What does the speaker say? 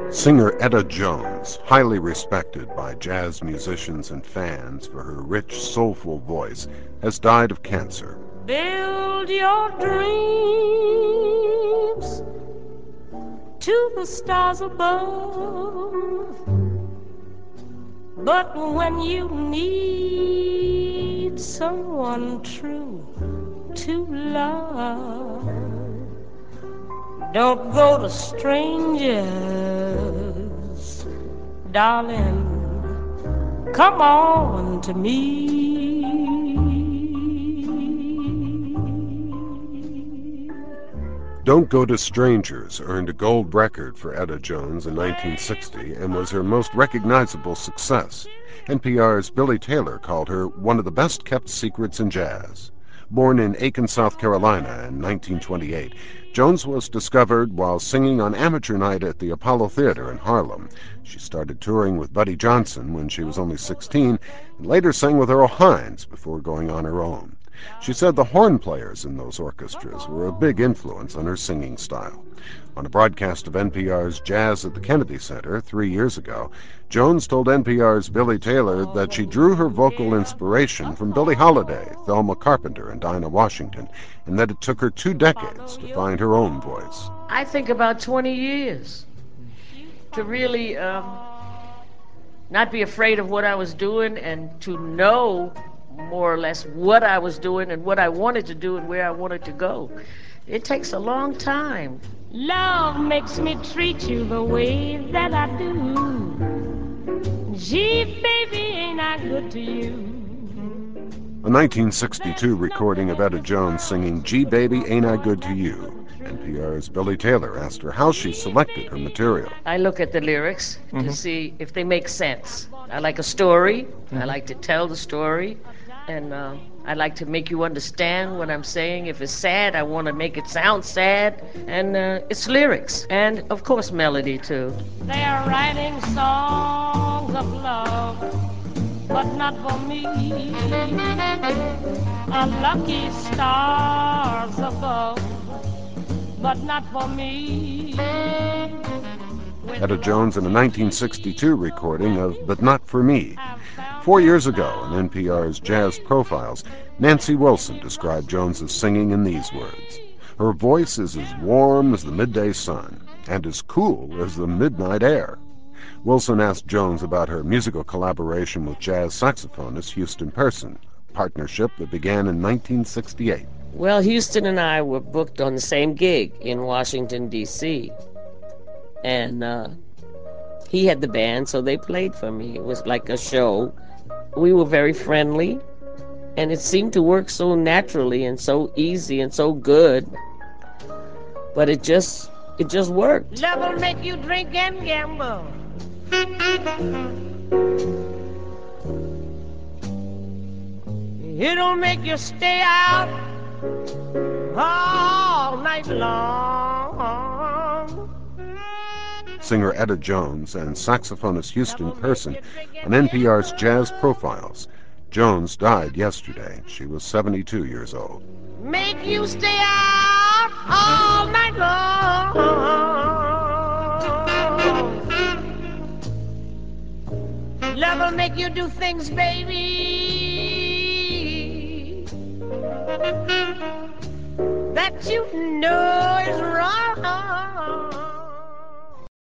Singer Etta Jones, highly respected by jazz musicians and fans for her rich, soulful voice, has died of cancer. Build your dreams to the stars above, but when you need someone true to love, don't go to strangers, darling, come on to me. Don't Go to Strangers earned a gold record for Etta Jones in 1960 and was her most recognizable success. NPR's Billy Taylor called her one of the best-kept secrets in jazz. Born in Aiken, South Carolina in 1928, Jones was discovered while singing on amateur night at the Apollo Theater in Harlem. She started touring with Buddy Johnson when she was only 16 and later sang with Earl Hines before going on her own. She said the horn players in those orchestras were a big influence on her singing style. On a broadcast of NPR's Jazz at the Kennedy Center 3 years ago, Jones told NPR's Billy Taylor that she drew her vocal inspiration from Billie Holiday, Thelma Carpenter, and Dinah Washington, and that it took her 2 decades to find her own voice. I think about 20 years to really not be afraid of what I was doing and to know more or less what I was doing and what I wanted to do and where I wanted to go. It takes a long time. Love makes me treat you the way that I do. Gee, baby, ain't I good to you? A 1962 recording of Etta Jones singing Gee Baby Ain't I Good to You. NPR's Billy Taylor asked her how she selected her material. I look at the lyrics to see if they make sense. I like a story. I like to tell the story. And I like to make you understand what I'm saying. If it's sad, I want to make it sound sad. And it's lyrics. And, of course, melody, too. They are writing songs of love, but not for me. Unlucky stars above, but not for me. Etta Jones in a 1962 recording of But Not For Me. 4 years ago, in NPR's Jazz Profiles, Nancy Wilson described Jones's singing in these words. Her voice is as warm as the midday sun and as cool as the midnight air. Wilson asked Jones about her musical collaboration with jazz saxophonist Houston Person, a partnership that began in 1968. Well, Houston and I were booked on the same gig in Washington, D.C., and he had the band, so they played for me. It was like a show. We were very friendly, and it seemed to work so naturally and so easy and so good. But it just worked. Love'll make you drink and gamble. It'll make you stay out all night long. Singer Etta Jones and saxophonist Houston Person on NPR's Jazz Profiles. Jones died yesterday. She was 72 years old. Make you stay out all night long. Love will make you do things, baby, that you know is wrong.